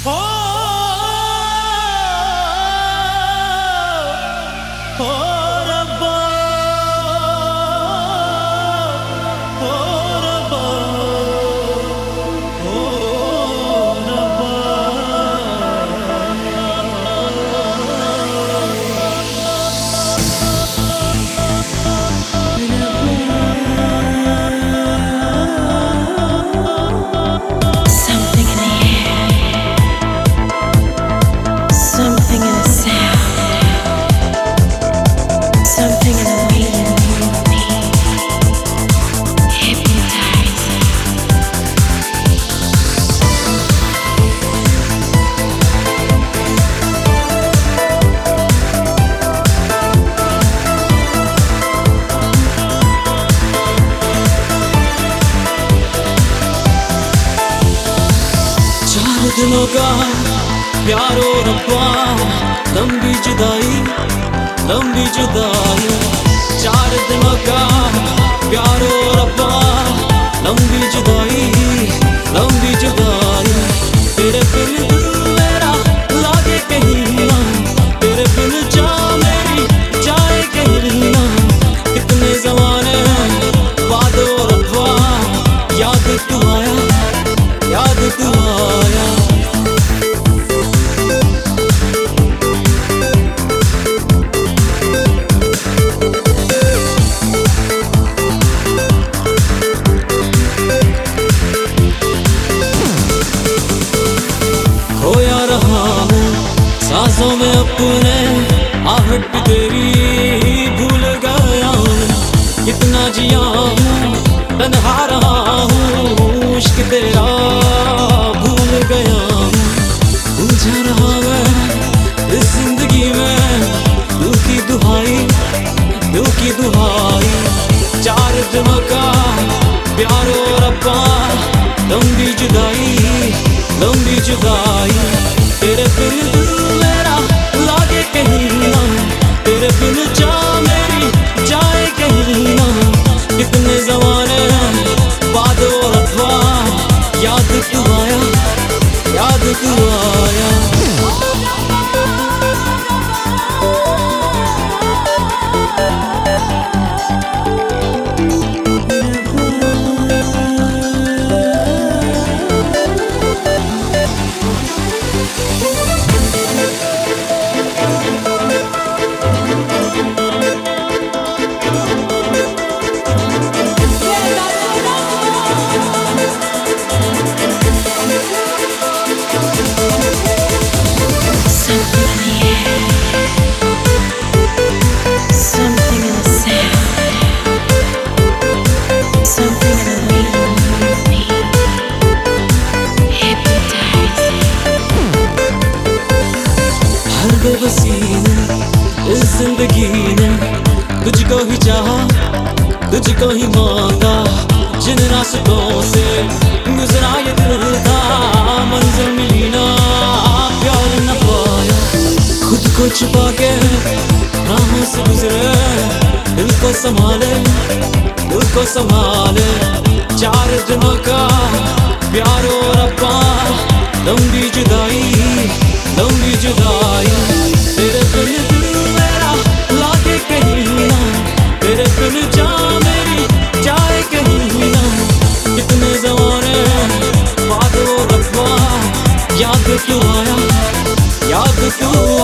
ओ, ओ रब्बा, ओ रब्बा, ओ रब्बा। Something in the air, something in the sound, something in the way you move me, hypnotizing. चार दिनों का प्यारो रब्बा, लंबी जुदाई, लंबी जुदाई। चार दिनों का प्यारो रब्बा, लंबी जुदाई, लंबी जुदाई। तेरे बिन दिल मेरा लागे कहीं ना, तेरे बिन जा मेरी जाए कहीं ना। कितने ज़माने बाद ओ रब्बा, याद तू आया, याद तू आया। खोया रहा हूँ सांसों में अपने, आहट भी तेरी भूल गया हूँ। कितना जिया हूँ तन्हा रहा हूँ, इश्क तेरा भूल गया हूँ। उलझा रहा मैं इस जिंदगी में, तू की दुहाई, तू की दुहाई। चार दिनों का प्यारो रब्बा, लंबी जुदाई, लंबी जुदाई। तेरे बिन दिल मेरा लागे कहीं ना, तेरे बिन जा मेरी जाए कहीं ना। कितने ज़माने बाद ओ रब्बा, याद तू आया, याद तू आया। Something in the air, something in the sound, something in the way you move me, hypnotizing. हर बेबसी ने इस जिंदगी ने तुझको ही चाहा, तुझको ही मांगा। जिन रास्तों से गुजरा ये दिल था, मंजिल मिली ना, प्यार न पाया। खुद को छुपा के राहों से गुजरे, दिल को संभाले, दिल को संभाले। चार दिनों का प्यारो रब्बा, लंबी जुदाई, लंबी जुदाई। तेरे बिन दिल मेरा लागे कहीं ना, तेरे बिन जा मेरी जाए कहीं ना। कितने ज़माने बाद ओ रब्बा, याद तू आया, याद तू